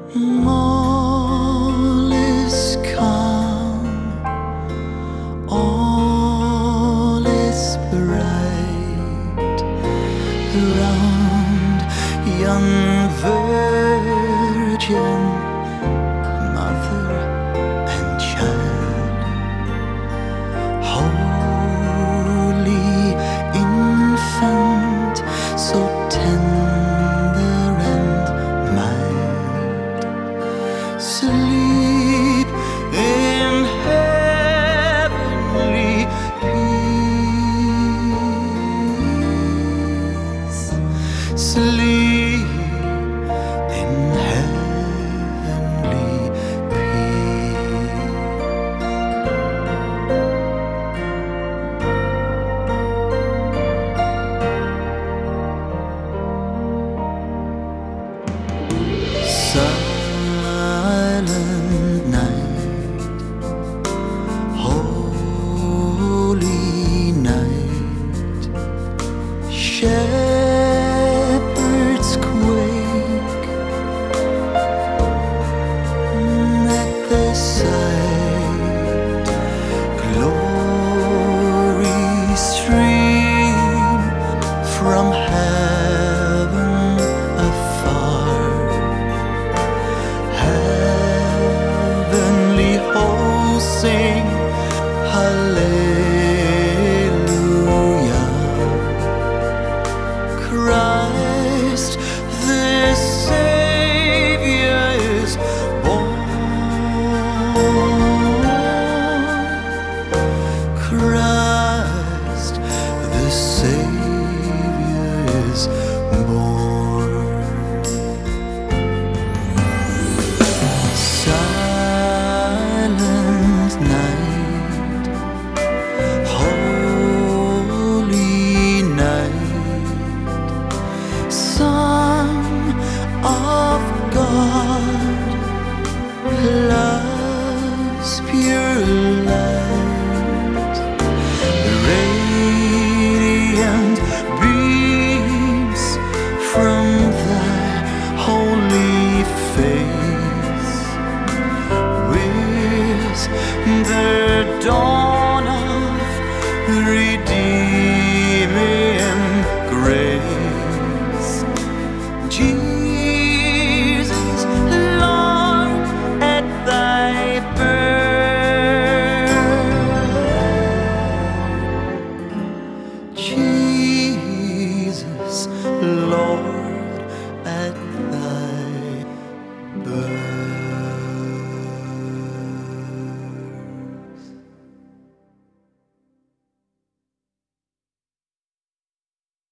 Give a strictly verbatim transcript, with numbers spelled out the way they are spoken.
All is calm, all is bright around young virgin, mother and child. Holy infant, so tender and mild, sleep in heavenly peace. Sleep in heavenly peace. Silent night, holy night, shepherds quake at the sight, glory stream from heaven afar. Heavenly hosts sing hallelujah. Christ the Savior is born. Christ the Savior is born. Silent night, holy night, Son of God, love's pure light, radiant beams from thy holy face, with the dawn of redeeming grace. Jesus, Lord, at thy birth. Jesus, Lord, at thy birth.